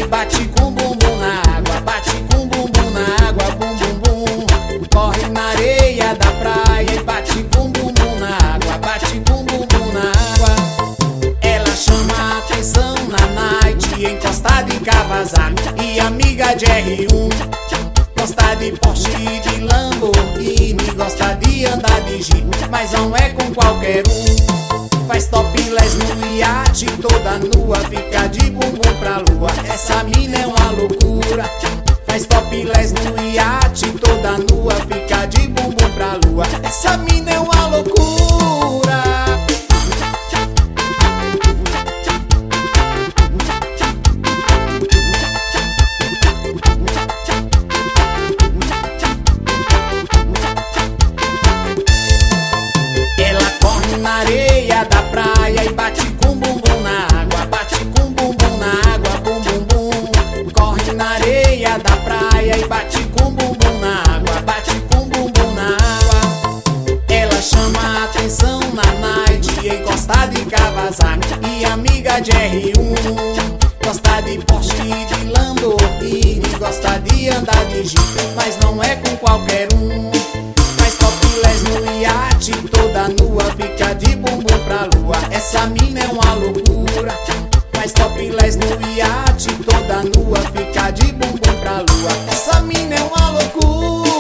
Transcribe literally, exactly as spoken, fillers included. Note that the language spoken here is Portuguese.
bate com bumbum na água, bate com bumbum na água, bum bum bum. Corre na areia da praia e bate com bumbum na água, bate com bumbum na água. Ela chama a atenção na night, encostada em Kawasaki e amiga de R um. Gosta de Porsche, de Lamborghini, gosta de andar de Jeep, mas não é com qualquer um. Faz topless no iate, toda nua, fica de bumbum pra lua. Essa mina é uma loucura. Faz topless no iate, toda nua, fica de bumbum pra lua. Essa mina é uma loucura. Na areia da praia e bate com bumbum na água, bate com bumbum na água, bum bum bum. Corre na areia da praia e bate com bumbum na água, bate com bumbum na água. Ela chama a atenção na night, encostada em Kawasaki e amiga de R um. Gosta de Porsche, de Lamborghini, gosta de andar de Jeep, mas não é com qualquer um. Faz topless no iate, toda nua, fica de bumbum pra lua. Essa mina é uma loucura. Faz topless no iate, toda nua, fica de bumbum pra lua. Essa mina é uma loucura.